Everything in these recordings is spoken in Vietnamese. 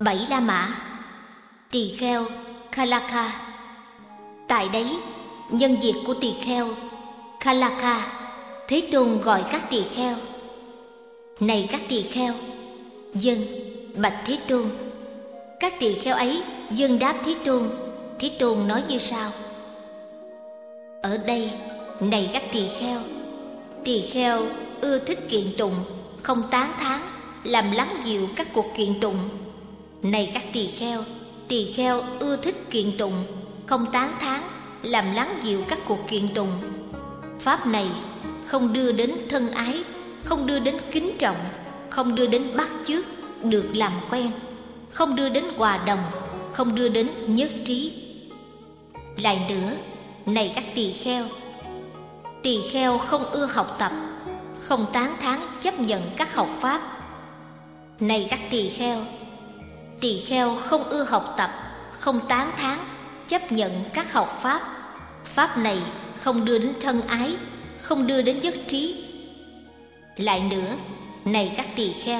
7 La Mã, tỳ kheo Khalakha. Tại đấy, nhân việc của tỳ kheo Khalakha, Thế Tôn gọi các tỳ kheo: này các tỳ kheo. Vâng, bạch Thế Tôn. Các tỳ kheo ấy vâng đáp Thế Tôn. Thế Tôn nói như sau: ở đây, này các tỳ kheo ưa thích kiện tụng, không tán thán, làm lắng dịu các cuộc kiện tụng. Này các tỳ kheo ưa thích kiện tụng, không tán thán, làm lắng dịu các cuộc kiện tụng. Pháp này không đưa đến thân ái, không đưa đến kính trọng, không đưa đến bắt chước, được làm quen, không đưa đến hòa đồng, không đưa đến nhất trí. Lại nữa, này các tỳ kheo không ưa học tập, không tán thán chấp nhận các học pháp. Này các tỳ kheo không ưa học tập, không tán thán chấp nhận các học pháp. Pháp này không đưa đến thân ái, không đưa đến nhất trí. Lại nữa, này các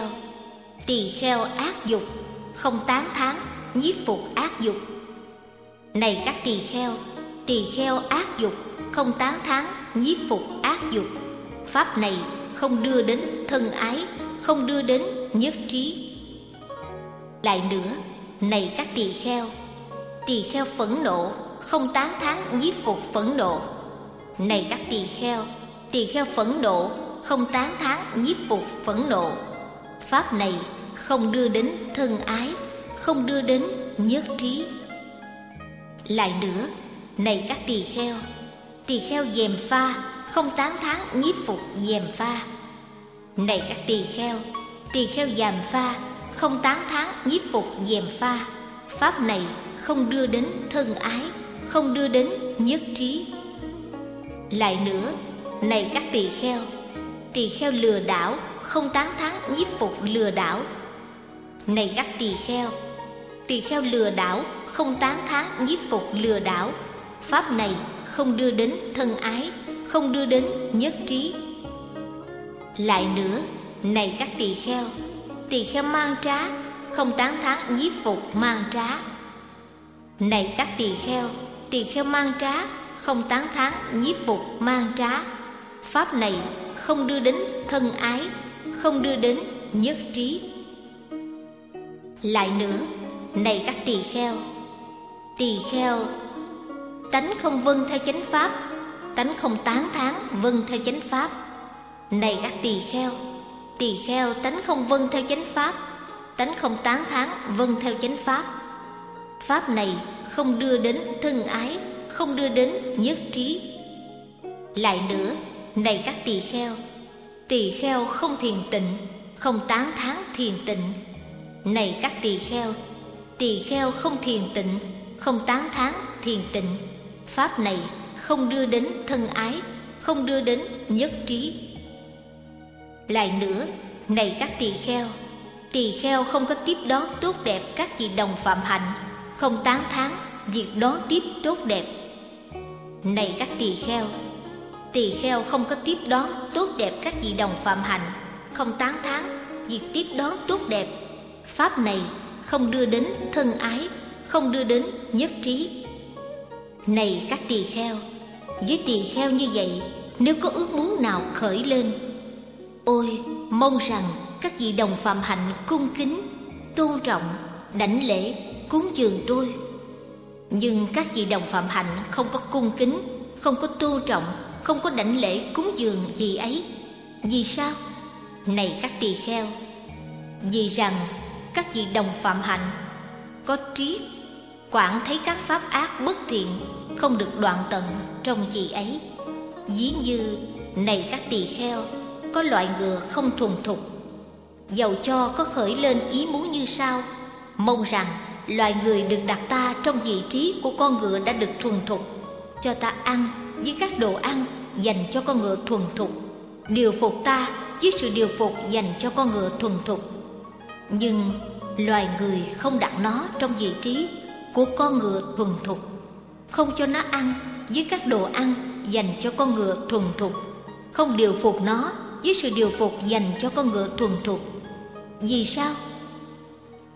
tỳ kheo ác dục, không tán thán nhiếp phục ác dục. Này các tỳ kheo ác dục, không tán thán nhiếp phục ác dục. Pháp này không đưa đến thân ái, không đưa đến nhất trí. Lại nữa, này các tỳ kheo phẫn nộ, không tán thán nhiếp phục phẫn nộ. Này các tỳ kheo phẫn nộ, không tán thán nhiếp phục phẫn nộ. Pháp này không đưa đến thân ái, không đưa đến nhất trí. Lại nữa, này các tỳ kheo gièm pha, không tán thán nhiếp phục gièm pha. Này các tỳ kheo giàm pha, không tán thán nhiếp phục gièm pha. Pháp này không đưa đến thân ái, không đưa đến nhất trí. Lại nữa, này các tỳ kheo lừa đảo, không tán thán nhiếp phục lừa đảo. Này các tỳ kheo lừa đảo, không tán thán nhiếp phục lừa đảo. Pháp này không đưa đến thân ái, không đưa đến nhất trí. Lại nữa, này các tỳ kheo mang trá, không tán thán nhiếp phục mang trá. Này các tỳ kheo mang trá, không tán thán nhiếp phục mang trá. Pháp này không đưa đến thân ái, không đưa đến nhất trí. Lại nữa, này các tỳ kheo tánh không vâng theo chánh pháp, tánh không tán thán vâng theo chánh pháp. Này các tỳ kheo tánh không vâng theo chánh pháp, tánh không tán thán vâng theo chánh pháp. Pháp này không đưa đến thân ái, không đưa đến nhất trí. Lại nữa, này các tỳ kheo không thiền tịnh, không tán thán thiền tịnh. Này các tỳ kheo không thiền tịnh, không tán thán thiền tịnh. Pháp này không đưa đến thân ái, không đưa đến nhất trí. Lại nữa, này các tỳ kheo không có tiếp đón tốt đẹp các vị đồng phạm hạnh, không tán thán việc đón tiếp tốt đẹp. Này các tỳ kheo không có tiếp đón tốt đẹp các vị đồng phạm hạnh, không tán thán việc tiếp đón tốt đẹp. Pháp này không đưa đến thân ái, không đưa đến nhất trí. Này các với tỳ kheo như vậy, nếu có ước muốn nào khởi lên: ôi, mong rằng các vị đồng phạm hạnh cung kính, tôn trọng, đảnh lễ, cúng dường tôi. Nhưng các vị đồng phạm hạnh không có cung kính, không có tôn trọng, không có đảnh lễ cúng dường gì ấy. Vì sao? Này các tỳ kheo, vì rằng các vị đồng phạm hạnh có trí, quản thấy các pháp ác bất thiện không được đoạn tận trong vị ấy. Ví như, này các tỳ kheo, có loại ngựa không thuần thục, dầu cho có khởi lên ý muốn như sau: mong rằng loài người được đặt ta trong vị trí của con ngựa đã được thuần thục, cho ta ăn với các đồ ăn dành cho con ngựa thuần thục, điều phục ta với sự điều phục dành cho con ngựa thuần thục. Nhưng loài người không đặt nó trong vị trí của con ngựa thuần thục, không cho nó ăn với các đồ ăn dành cho con ngựa thuần thục, không điều phục nó với sự điều phục dành cho con ngựa thuần thục. Vì sao?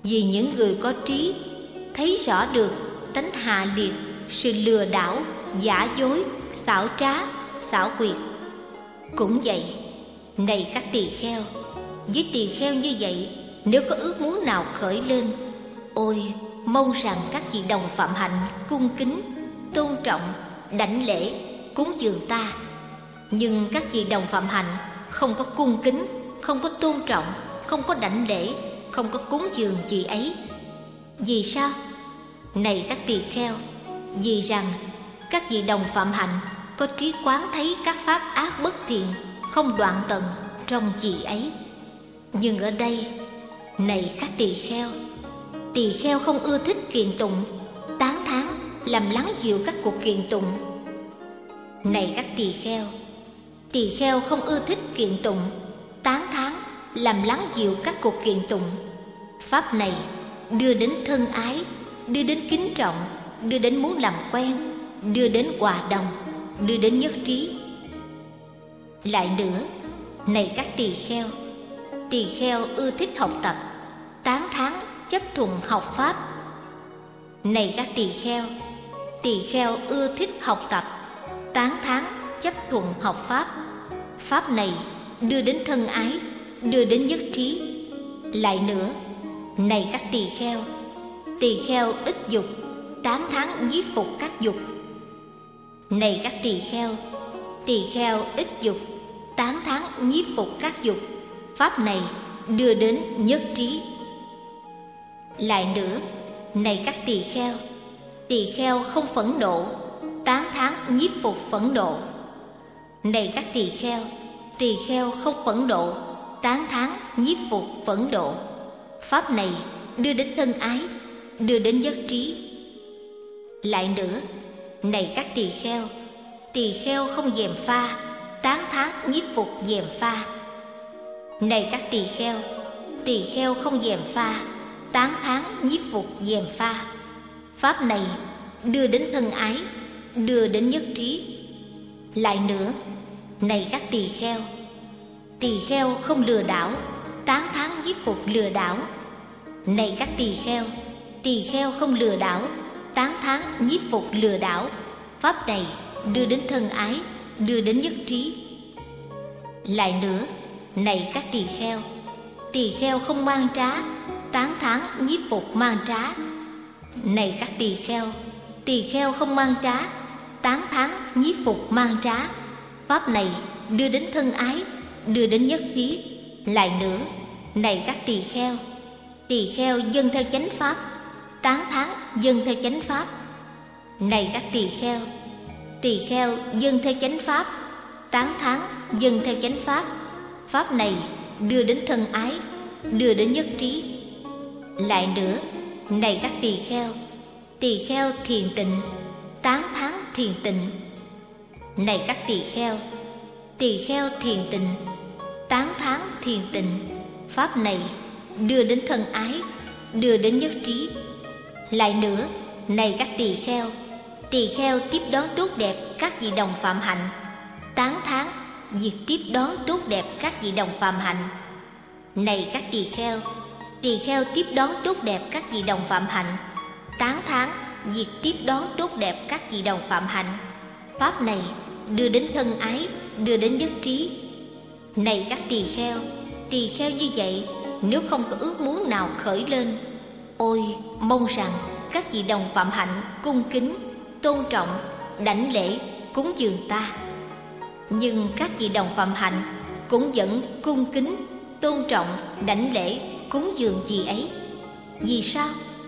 Vì những người có trí thấy rõ được tánh hạ liệt, sự lừa đảo, giả dối, xảo trá, xảo quyệt. Cũng vậy, này các tỳ kheo, với tỳ kheo như vậy, nếu có ước muốn nào khởi lên, ôi mong rằng các vị đồng phạm hạnh cung kính, tôn trọng, đảnh lễ, cúng dường ta. Nhưng các vị đồng phạm hạnh không có cung kính, không có tôn trọng, không có đảnh lễ, không có cúng dường gì ấy. Vì sao? Này các tỳ kheo, vì rằng các vị đồng phạm hạnh có trí quán thấy các pháp ác bất thiện không đoạn tận trong vị ấy. Nhưng ở đây, này các tỳ kheo không ưa thích kiện tụng, tán thán, làm lắng dịu các cuộc kiện tụng. Này các tỳ kheo không ưa thích kiện tụng, tán thán, làm lắng dịu các cuộc kiện tụng. Pháp này đưa đến thân ái, đưa đến kính trọng, đưa đến muốn làm quen, đưa đến hòa đồng, đưa đến nhất trí. Lại nữa, này các tỳ kheo ưa thích học tập, tán thán, chấp thuận học pháp. Này các tỳ kheo ưa thích học tập, tán thán, chấp thuận học pháp. Pháp này đưa đến thân ái, đưa đến nhất trí. Lại nữa, này các tỳ kheo ít dục, tán thán nhiếp phục các dục. Này các tỳ kheo ít dục, tán thán nhiếp phục các dục. Pháp này đưa đến nhất trí. Lại nữa, này các tỳ kheo không phẫn nộ, tán thán nhiếp phục phẫn nộ. Này các tỳ kheo không phẫn nộ, tán thán nhiếp phục phẫn nộ. Pháp này đưa đến thân ái, đưa đến nhất trí. Lại nữa, này các tỳ kheo không gièm pha, tán thán nhiếp phục gièm pha. Này các tỳ kheo không gièm pha, tán thán nhiếp phục gièm pha. Pháp này đưa đến thân ái, đưa đến nhất trí. Lại nữa, này các tỳ kheo không lừa đảo, tán thán nhiếp phục lừa đảo. Này các tỳ kheo không lừa đảo, tán thán nhiếp phục lừa đảo. Pháp này đưa đến thân ái, đưa đến nhất trí. Lại nữa, này các tỳ kheo không mang trá, tán thán nhiếp phục mang trá. Này các tỳ kheo không mang trá, tán thán nhiếp phục mang trá. Pháp này đưa đến thân ái, đưa đến nhất trí. Lại nữa, này các tỳ kheo dâng theo chánh pháp, tán thán dâng theo chánh pháp. Này các tỳ kheo dâng theo chánh pháp, tán thán dâng theo chánh pháp. Pháp này đưa đến thân ái, đưa đến nhất trí. Lại nữa, này các tỳ kheo thiền tịnh, tán thán thiền tịnh. Này các tỳ kheo thiền tịnh, tán thán thiền tịnh. Pháp này đưa đến thân ái, đưa đến nhất trí. Lại nữa, này các tỳ kheo tiếp đón tốt đẹp các vị đồng phạm hạnh, tán thán việc tiếp đón tốt đẹp các vị đồng phạm hạnh. Này các tỳ kheo tiếp đón tốt đẹp các vị đồng phạm hạnh, tán thán việc tiếp đón tốt đẹp các vị đồng phạm hạnh. Pháp này đưa đến thân ái, đưa đến nhất trí. Này các tỳ kheo như vậy, nếu không có ước muốn nào khởi lên, ôi mong rằng các vị đồng phạm hạnh cung kính, tôn trọng, đảnh lễ, cúng dường ta. Nhưng các vị đồng phạm hạnh cũng vẫn cung kính, tôn trọng, đảnh lễ, cúng dường gì ấy. Vì sao?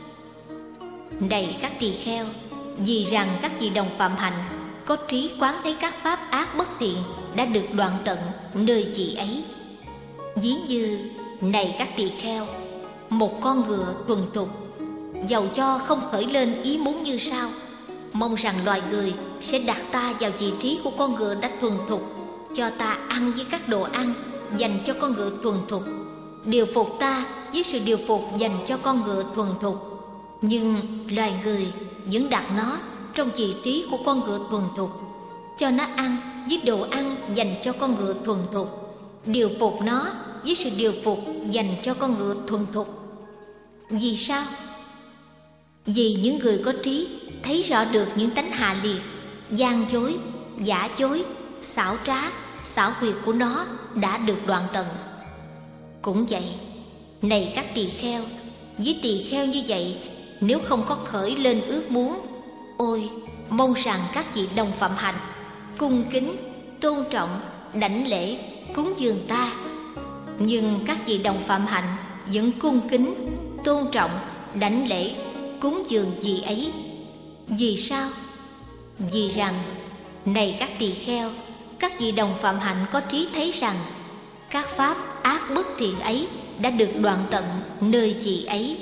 Này các tỳ kheo, vì rằng các vị đồng phạm hạnh có trí quán thấy các pháp ác bất thiện đã được đoạn tận nơi vị ấy. Ví như, này các tỳ kheo, một con ngựa thuần thục, dầu cho không khởi lên ý muốn như sau, mong rằng loài người sẽ đặt ta vào vị trí của con ngựa đã thuần thục, cho ta ăn với các đồ ăn dành cho con ngựa thuần thục, điều phục ta với sự điều phục dành cho con ngựa thuần thục. Nhưng loài người vẫn đặt nó trong vị trí của con ngựa thuần thục, cho nó ăn với đồ ăn dành cho con ngựa thuần thục, điều phục nó với sự điều phục dành cho con ngựa thuần thục. Vì sao? Vì những người có trí thấy rõ được những tánh hạ liệt, gian dối, giả dối, xảo trá, xảo quyệt của nó đã được đoạn tận. Cũng vậy, này các tỳ kheo, với tỳ kheo như vậy, nếu không có khởi lên ước muốn, ôi, mong rằng các vị đồng phạm hạnh cung kính, tôn trọng, đảnh lễ, cúng dường ta. Nhưng các vị đồng phạm hạnh vẫn cung kính, tôn trọng, đảnh lễ, cúng dường vị ấy. Vì sao? Vì rằng, này các tỳ kheo, các vị đồng phạm hạnh có trí thấy rằng các pháp ác bất thiện ấy đã được đoạn tận nơi vị ấy.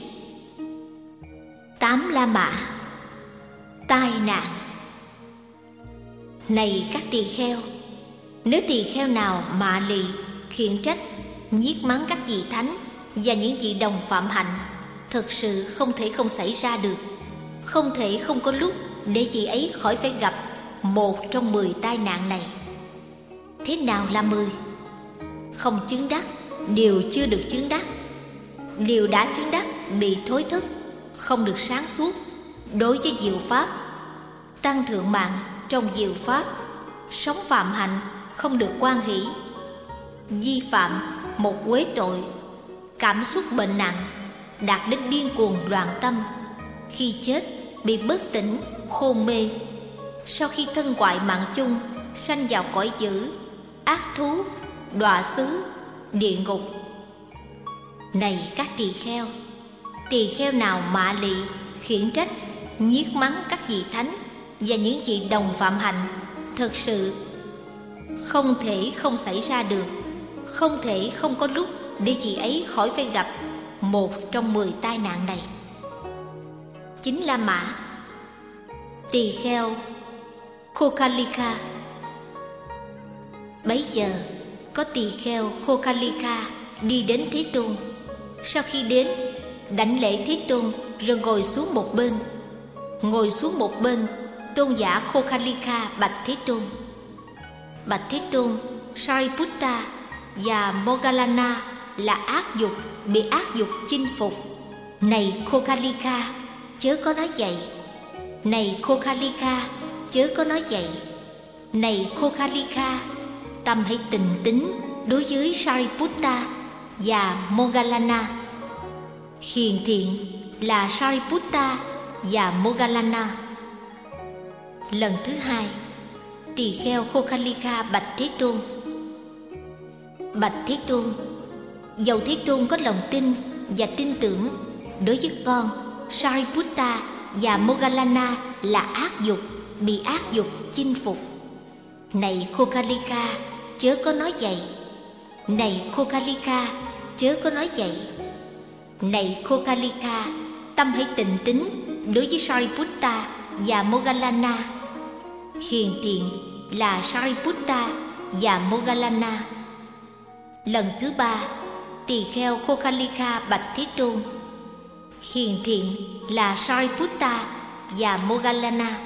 8 La Mã. Tai nạn. Này các tỳ kheo, nếu tỳ kheo nào mạ lị, khiển trách, nhiếc mắng các vị thánh và những vị đồng phạm hạnh, thật sự không thể không xảy ra được, không thể không có lúc để vị ấy khỏi phải gặp một trong 10 tai nạn này. Thế nào là 10? Không chứng đắc, điều chưa được chứng đắc, điều đã chứng đắc bị thối thức, không được sáng suốt đối với diệu pháp, tăng thượng mạng trong diệu pháp, sống phạm hạnh không được hoan hỷ, vi phạm một uế tội, cảm xúc bệnh nặng, đạt đến điên cuồng loạn tâm, khi chết bị bất tỉnh, hôn mê, sau khi thân hoại mạng chung sanh vào cõi dữ, ác thú, đọa xứ, địa ngục. Này các tỳ kheo nào mạ lị, khiển trách, nhiếc mắng các vị thánh và những vị đồng phạm hạnh, thật sự không thể không xảy ra được, không thể không có lúc để vị ấy khỏi phải gặp một trong 10 tai nạn này. 9 La Mã. Tỳ kheo Khokhalika. Bấy giờ có tỳ kheo Khokhalika đi đến Thế Tôn. Sau khi đến, đảnh lễ Thế Tôn rồi ngồi xuống một bên. Ngồi xuống một bên, tôn giả Khokhalika bạch Thế Tôn: Bạch Thế Tôn, Sariputta và Moggallana là ác dục, bị ác dục chinh phục. Này Khokhalika, chớ có nói vậy. Này Khokhalika, chớ có nói vậy. Này Khokhalika, tâm hãy tình tín đối với Sariputta và Moggallana. Hiền thiện là Sariputta và Moggallana. Lần thứ hai, tỳ kheo Khokhalika bạch Thế Tôn: Bạch Thế Tôn, dầu Thế Tôn có lòng tin và tin tưởng đối với con Sariputta và Moggallana là ác dục, bị ác dục chinh phục. Này Khokhalika, chớ có nói vậy. Này Khokhalika, chớ có nói vậy. Này Khokhalika, tâm hãy tình tín đối với Sariputta và Moggallana. Hiền thiện là Sariputta và Moggallana. Lần thứ ba, tỳ kheo Khokhalika bạch Thế Tôn: Hiền thiện là Sariputta và Moggallana.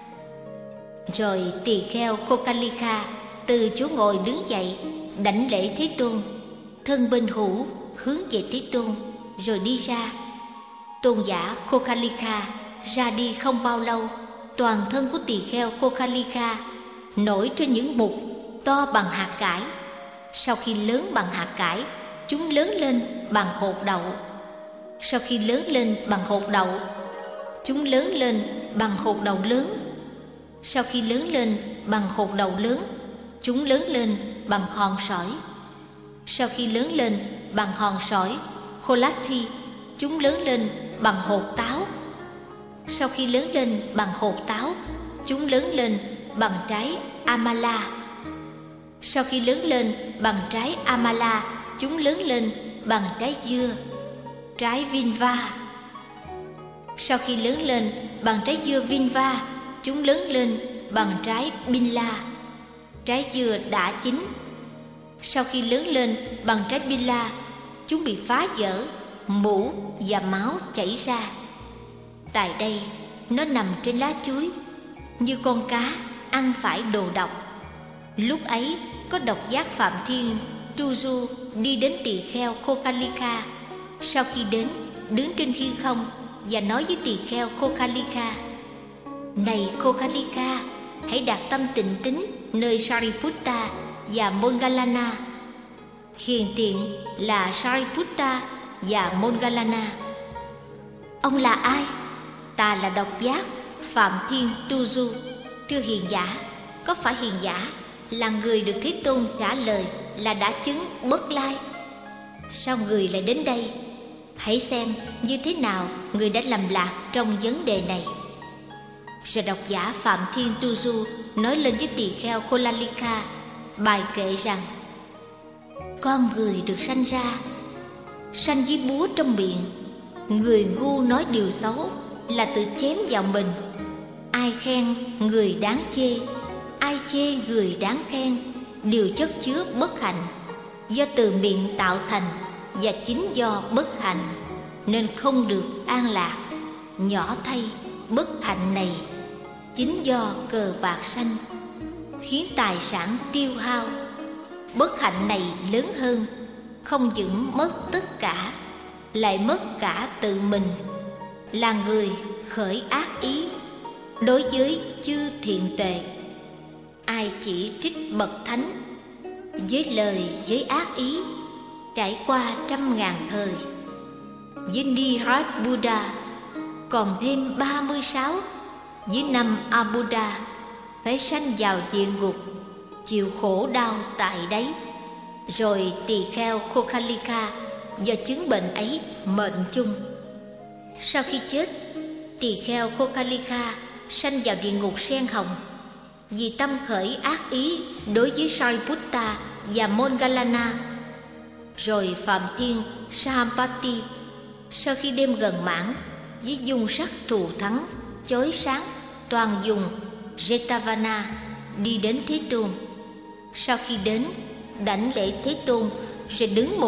Rồi tỳ kheo Khokhalika từ chỗ ngồi đứng dậy, đảnh lễ Thế Tôn, thân bên hữu hướng về Thế Tôn, rồi đi ra. Tôn giả Khokhalika ra đi không bao lâu, toàn thân của tỳ kheo Khokhalika nổi trên những mục to bằng hạt cải. Sau khi lớn bằng hạt cải, chúng lớn lên bằng hột đậu. Sau khi lớn lên bằng hột đậu, chúng lớn lên bằng hột đậu lớn. Sau khi lớn lên bằng hột đậu lớn, chúng lớn lên bằng hòn sỏi. Sau khi lớn lên bằng hòn sỏi Kholati, chúng lớn lên bằng hột táo. Sau khi lớn lên bằng hột táo, chúng lớn lên bằng trái Amala. Sau khi lớn lên bằng trái Amala, chúng lớn lên bằng trái dưa, trái Vinva. Sau khi lớn lên bằng trái dưa Vinva, chúng lớn lên bằng trái Binla, trái dưa đã chín. Sau khi lớn lên bằng trái Binla, chúng bị phá vỡ, mủ và máu chảy ra. Tại đây, nó nằm trên lá chuối, như con cá ăn phải đồ độc. Lúc ấy, có độc giác Phạm Thiên Tuju đi đến tỳ kheo Khokhalika. Sau khi đến, đứng trên hư không và nói với tỳ kheo Kokhalika: Này Kokhalika, hãy đặt tâm tịnh tín nơi Sariputta và Moggallana. Hiền tiện là Sariputta và Moggallana. Ông là ai? Ta là độc giác Phạm Thiên Tu Du. Thưa hiền giả, có phải hiền giả là người được Thế Tôn trả lời là đã chứng bất lai? Sao người lại đến đây? Hãy xem như thế nào người đã lầm lạc trong vấn đề này. Rồi độc giả Phạm Thiên Tu Du nói lên với tỳ kheo Kokhalika bài kệ rằng: Con người được sanh ra, sanh với búa trong miệng. Người ngu nói điều xấu là tự chém vào mình. Ai khen người đáng chê, ai chê người đáng khen, đều chất chứa bất hạnh, do từ miệng tạo thành, và chính do bất hạnh nên không được an lạc. Nhỏ thay, bất hạnh này chính do cờ bạc sanh, khiến tài sản tiêu hao. Bất hạnh này lớn hơn, không những mất tất cả, lại mất cả tự mình, là người khởi ác ý đối với chư thiện tuệ. Ai chỉ trích bậc thánh với lời với ác ý, trải qua 100.000 thời. Với Niraj Buddha còn thêm 36, với năm Abuddha phải sanh vào địa ngục, chịu khổ đau tại đấy. Rồi tỳ kheo Kokhalika do chứng bệnh ấy mệnh chung. Sau khi chết, tỳ kheo Kokhalika sanh vào địa ngục sen hồng, vì tâm khởi ác ý đối với Sariputta và Moggallana. Rồi Phạm Thiên Sahampati sau khi đêm gần mãn, với dung sắc thù thắng chói sáng toàn dùng Jetavana, đi đến Thế Tôn. Sau khi đến, đảnh lễ Thế Tôn rồi đứng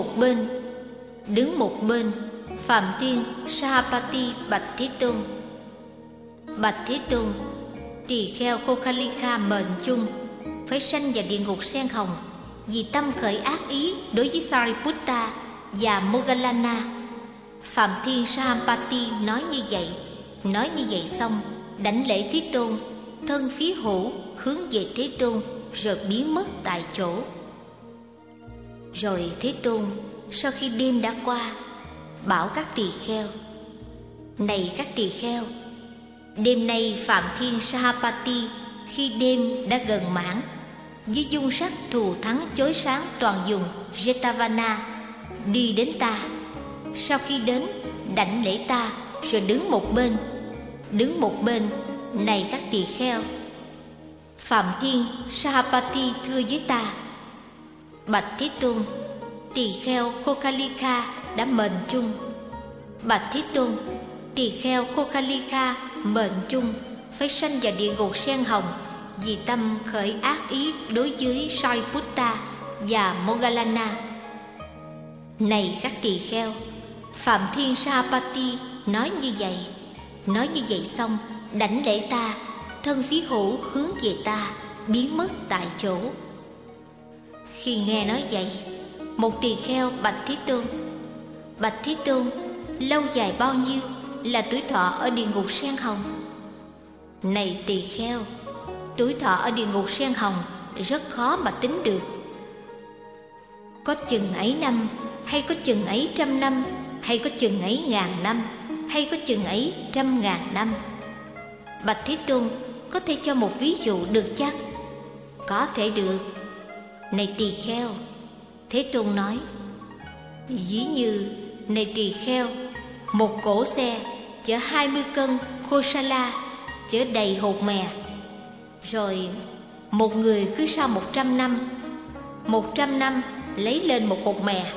một bên. Phạm Thiên Sahampati bạch Thế Tôn: Bạch Thế Tôn, tỳ kheo Kokhalika mệnh chung phải sanh vào địa ngục sen hồng, vì tâm khởi ác ý đối với Sariputta và Moggallana. Phạm Thiên Sahampati nói như vậy xong, đảnh lễ Thế Tôn, thân phía hữu hướng về Thế Tôn rồi biến mất tại chỗ. Rồi Thế Tôn sau khi đêm đã qua, bảo các tỳ kheo: Này các tỳ kheo, đêm nay Phạm Thiên Sahampati khi đêm đã gần mãn, với dung sắc thù thắng chói sáng toàn dùng Jetavana, đi đến ta. Sau khi đến, đảnh lễ ta rồi đứng một bên. Này các tỳ kheo, Phạm Thiên Sahampati thưa với ta: Bạch Thế Tôn, tỳ kheo Kokhalika đã mệnh chung. Bạch Thế Tôn, tỳ kheo Kokhalika mệnh chung phải sanh vào địa ngục sen hồng, vì tâm khởi ác ý đối với Sariputta và Moggallana. Này các tỳ kheo, Phạm Thiên Sahampati nói như vậy xong, đảnh lễ ta, thân phía hữu hướng về ta, biến mất tại chỗ. Khi nghe nói vậy, một tỳ kheo bạch Thế Tôn: Bạch Thế Tôn, lâu dài bao nhiêu là tuổi thọ ở địa ngục sen hồng? Này tỳ kheo, tuổi thọ ở địa ngục sen hồng rất khó mà tính được. Có chừng ấy năm, hay có chừng ấy 100 năm, hay có chừng ấy 1000 năm, hay có chừng ấy 100.000 năm. Bạch Thế Tôn, có thể cho một ví dụ được chăng? Có thể được. Này tỳ kheo, Thế Tôn nói: Ví như, này tỳ kheo, một cỗ xe chở 20 cân Kosala, chở đầy hột mè. Rồi một người cứ sau 100 năm lấy lên một hột mè.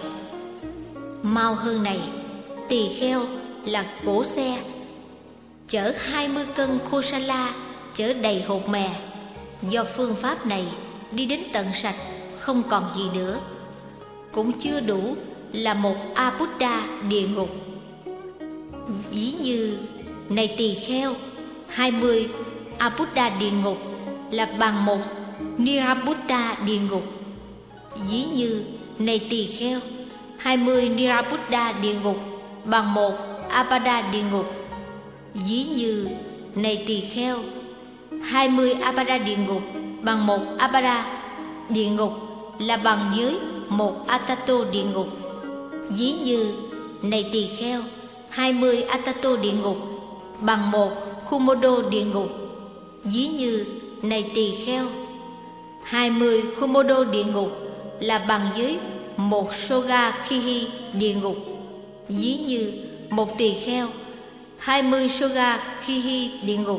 Mau hơn này, tỳ kheo là cỗ xe chở 20 cân Kosala, chở đầy hột mè. Do phương pháp này đi đến tận sạch, không còn gì nữa, cũng chưa đủ là một Abuddha địa ngục. Ví như, này tỳ kheo, 20 Abuddha địa ngục là bằng một Nirabuddha địa ngục. Ví như, này tỳ kheo, 20 Nirabuddha địa ngục bằng một Abada địa ngục. Ví như: này tỳ kheo, 20 Abada địa ngục bằng 1 Abada địa ngục là bằng với 1 Atato địa ngục. Ví như: này tỳ kheo, 20 Atato địa ngục bằng 1 Komodo địa ngục. Ví như: này tỳ kheo, 20 Komodo địa ngục là bằng với 1 Soga Kihi địa ngục. Ví như: một tỳ kheo, 20 Soga Kihi địa ngục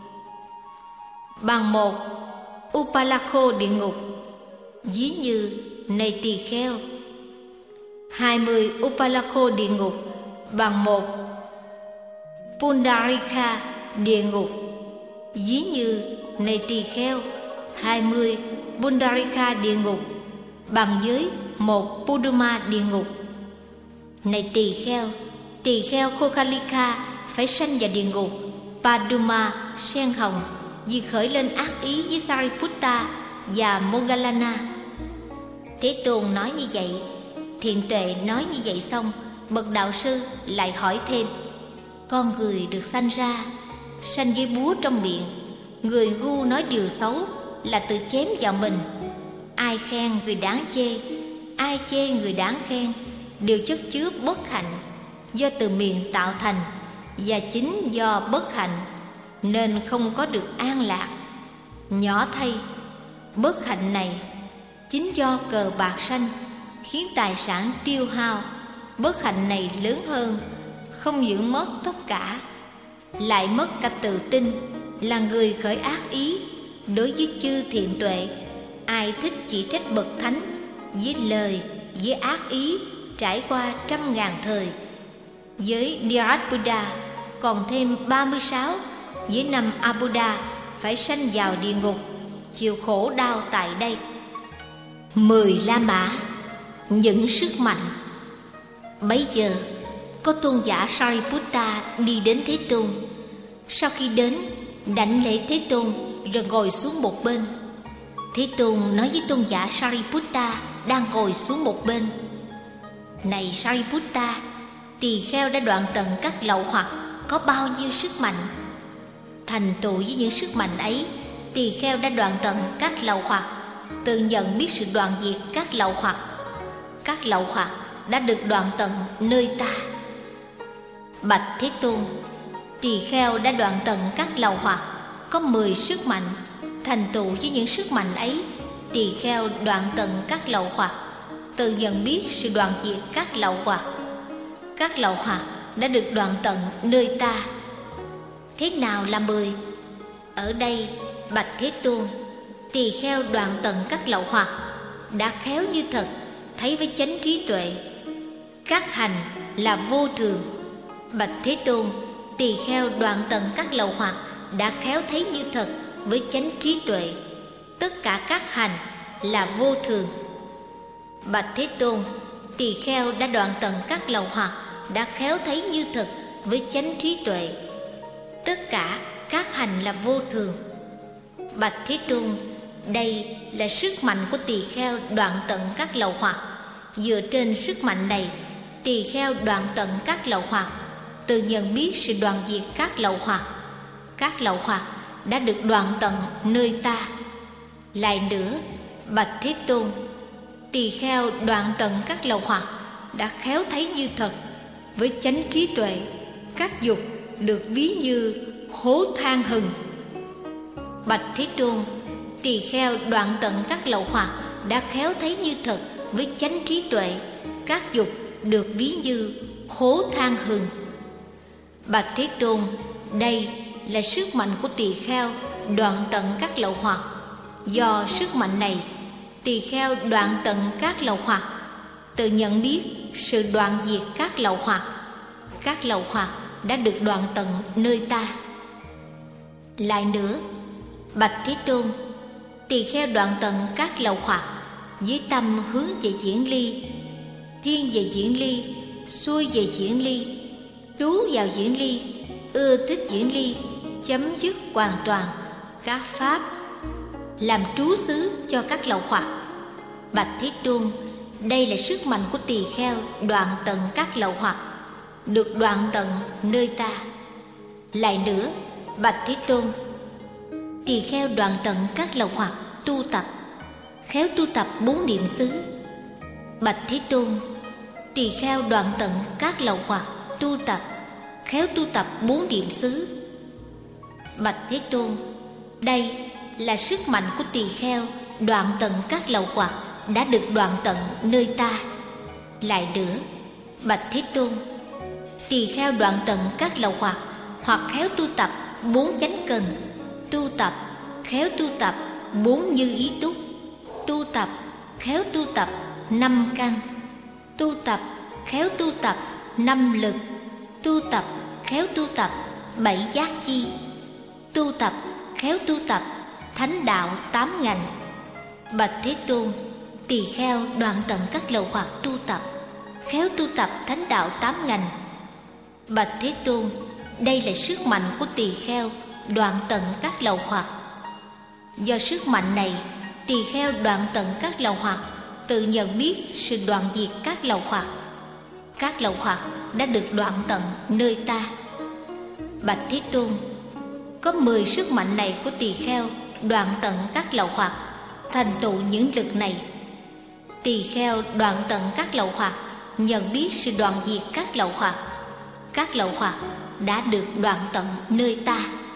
bằng 1 Upalakho địa ngục. Ví như: này tỳ kheo, 20 Upalakho địa ngục bằng 1 Pundarika địa ngục. Ví như: này tỳ kheo, 20 Pundarika địa ngục bằng với 1 Puduma địa ngục. Này tỳ kheo Kokhalika phải sanh vào địa ngục Paduma sen hồng vì khởi lên ác ý với Sariputta và Moggallana. Thế Tôn nói như vậy. Thiện Tuệ nói như vậy xong, bậc đạo sư lại hỏi thêm: con người được sanh ra, sanh với búa trong miệng. Người ngu nói điều xấu là tự chém vào mình. Ai khen người đáng chê, ai chê người đáng khen, đều chất chứa bất hạnh, do từ miệng tạo thành, và chính do bất hạnh nên không có được an lạc. Nhỏ thay, bất hạnh này chính do cờ bạc sanh, khiến tài sản tiêu hao. Bất hạnh này lớn hơn, không những mất tất cả, lại mất cả tự tin, là người khởi ác ý. Đối với chư thiện tuệ, ai thích chỉ trách bậc thánh với lời, với ác ý, trải qua 100.000 thời. Với Dhyat Buddha còn thêm 36, với 5 Abuddha phải sanh vào địa ngục, chịu khổ đau tại đây. 10 La Mã, những sức mạnh. Bấy giờ có tôn giả Sariputta đi đến Thế Tôn. Sau khi đến, đảnh lễ Thế Tôn rồi ngồi xuống một bên. Thế Tôn nói với tôn giả Sariputta đang ngồi xuống một bên: này Sariputta, tỳ kheo đã đoạn tận các lậu hoặc có bao nhiêu sức mạnh? Thành tựu với những sức mạnh ấy, tỳ kheo đã đoạn tận các lậu hoặc, tự nhận biết sự đoạn diệt các lậu hoặc. Các lậu hoặc đã được đoạn tận nơi ta. Bạch Thế Tôn, tỳ kheo đã đoạn tận các lậu hoặc có 10 sức mạnh. Thành tựu với những sức mạnh ấy, tỳ kheo đoạn tận các lậu hoặc, tự nhận biết sự đoạn diệt các lậu hoặc. Các lậu hoặc đã được đoạn tận nơi ta. Thế nào là 10? Ở đây, bạch Thế Tôn, tỳ kheo đoạn tận các lậu hoặc đã khéo như thật, thấy với chánh trí tuệ. Các hành là vô thường. Bạch Thế Tôn, tỳ kheo đoạn tận các lậu hoặc đã khéo thấy như thật với chánh trí tuệ. Tất cả các hành là vô thường. Bạch Thế Tôn, tỳ kheo đã đoạn tận các lậu hoặc đã khéo thấy như thật với chánh trí tuệ. Tất cả các hành là vô thường. Bạch Thế Tôn, đây là sức mạnh của tỳ kheo đoạn tận các lậu hoặc. Dựa trên sức mạnh này, tỳ kheo đoạn tận các lậu hoặc, tự nhận biết sự đoạn diệt các lậu hoặc. Các lậu hoặc đã được đoạn tận nơi ta. Lại nữa, bạch Thế Tôn, tỳ kheo đoạn tận các lậu hoặc đã khéo thấy như thật với chánh trí tuệ. Các dục được ví như hố than hừng. Bạch Thế Tôn, tỳ kheo đoạn tận các lậu hoặc đã khéo thấy như thật với chánh trí tuệ. Các dục được ví như hố than hừng. Bạch Thế Tôn, đây là sức mạnh của tỳ kheo đoạn tận các lậu hoặc. Do sức mạnh này, tỳ kheo đoạn tận các lậu hoặc, tự nhận biết sự đoạn diệt các lậu hoặc. Các lậu hoặc đã được đoạn tận nơi ta. Lại nữa, bạch Thế Tôn, tỳ kheo đoạn tận các lậu hoặc với tâm hướng về diễn ly, thiên về diễn ly, xuôi về diễn ly, trú vào diễn ly, ưa thích diễn ly, chấm dứt hoàn toàn các pháp, làm trú xứ cho các lậu hoặc. Bạch Thế Tôn, đây là sức mạnh của tỳ kheo đoạn tận các lậu hoặc. được đoạn tận nơi ta. Lại nữa, bạch Thế Tôn, tỳ kheo đoạn tận các lậu hoặc tu tập, khéo tu tập 4 niệm xứ. Bạch Thế Tôn, tỳ kheo đoạn tận các lậu hoặc tu tập, khéo tu tập 4 niệm xứ. Bạch Thế Tôn, đây là sức mạnh của tỳ kheo đoạn tận các lậu hoặc đã được đoạn tận nơi ta. Lại nữa, bạch Thế Tôn, tỳ kheo đoạn tận các lậu hoặc khéo tu tập 4 chánh cần, tu tập khéo tu tập 4 như ý túc, tu tập khéo tu tập 5 căn, tu tập khéo tu tập 5 lực, tu tập khéo tu tập 7 giác chi, tu tập khéo tu tập thánh đạo 8 ngành. Bạch Thế Tôn, tỳ kheo đoạn tận các lậu hoặc tu tập, khéo tu tập thánh đạo 8 ngành. Bạch Thế Tôn, đây là sức mạnh của tỳ kheo đoạn tận các lậu hoặc. Do sức mạnh này, tỳ kheo đoạn tận các lậu hoặc tự nhận biết sự đoạn diệt các lậu hoặc. Các lậu hoặc đã được đoạn tận nơi ta. Bạch Thế Tôn, có 10 sức mạnh này của tỳ kheo đoạn tận các lậu hoặc thành tựu những lực này. Tỳ kheo đoạn tận các lậu hoặc nhận biết sự đoạn diệt các lậu hoặc. Các lậu hoặc đã được đoạn tận nơi ta.